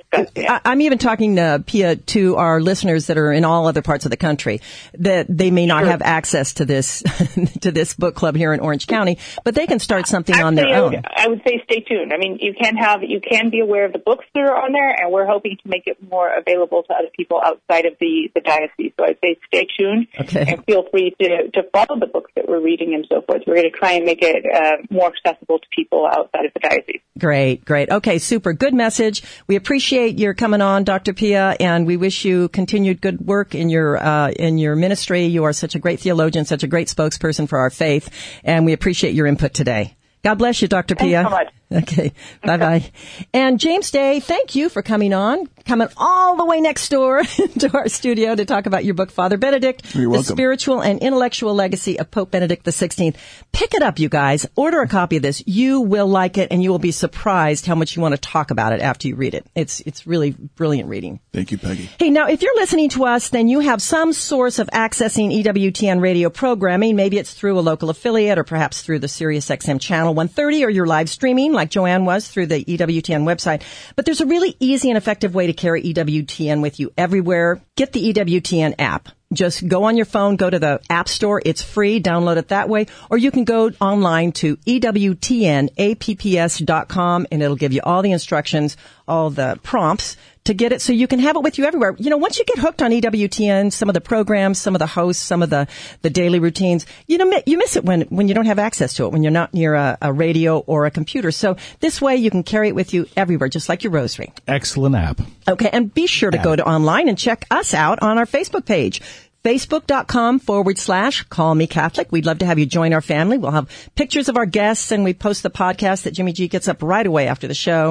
I, I'm even talking, uh, Pia, to our listeners that are in all other parts of the country, that they may not Sure. have access to this, to this book club here in Orange County, but they can start something Actually, on their I own. would, I would say stay tuned. I mean, you can have, you can be aware of the books that are on there, and we're hoping to make it more available to other people outside of the, the diocese. So I'd say stay tuned. Okay. And feel free to, to follow the books that we're reading and so forth. We're going to try and make it uh, more accessible to people outside of the diocese. Great, great. Okay, super. Good message. We appreciate your coming on, Doctor Pia, and we wish you continued good work in your uh, in your ministry. You are such a great theologian, such a great spokesperson for our faith, and we appreciate your input today. God bless you, Doctor Thanks Pia. so much. Okay, bye-bye. And James Day, thank you for coming on, coming all the way next door to our studio to talk about your book, Father Benedict, You're The welcome. Spiritual and Intellectual Legacy of Pope Benedict the sixteenth. Pick it up, you guys. Order a copy of this. You will like it, and you will be surprised how much you want to talk about it after you read it. It's it's really brilliant reading. Thank you, Peggy. Hey, now, if you're listening to us, then you have some source of accessing E W T N radio programming. Maybe it's through a local affiliate or perhaps through the Sirius X M channel one thirty, or you're live streaming like Joanne was through the E W T N website. But there's a really easy and effective way to carry E W T N with you everywhere. Get the E W T N app. Just go on your phone, go to the App Store. It's free. Download it that way. Or you can go online to E W T N apps dot com, and it'll give you all the instructions, all the prompts to get it so you can have it with you everywhere. You know, once you get hooked on E W T N, some of the programs, some of the hosts, some of the, the daily routines, you know, you miss it when, when you don't have access to it, when you're not near a, a radio or a computer. So this way you can carry it with you everywhere, just like your rosary. Excellent app. Okay, and be sure to go to online and check us out on our Facebook page. Facebook.com forward slash Call Me Catholic. We'd love to have you join our family. We'll have pictures of our guests, and we post the podcast that Jimmy G gets up right away after the show.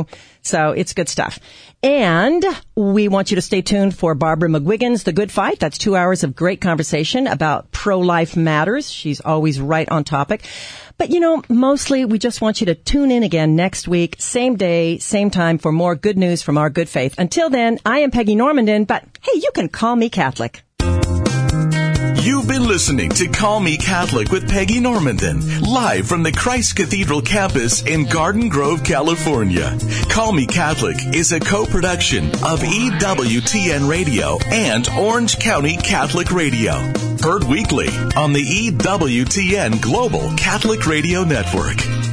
So it's good stuff. And we want you to stay tuned for Barbara McGuigan's The Good Fight. That's two hours of great conversation about pro-life matters. She's always right on topic. But, you know, mostly we just want you to tune in again next week, same day, same time, for more good news from our good faith. Until then, I am Peggy Normandin, but hey, you can call me Catholic. You've been listening to Call Me Catholic with Peggy Normandin, live from the Christ Cathedral campus in Garden Grove, California. Call Me Catholic is a co-production of E W T N Radio and Orange County Catholic Radio. Heard weekly on the E W T N Global Catholic Radio Network.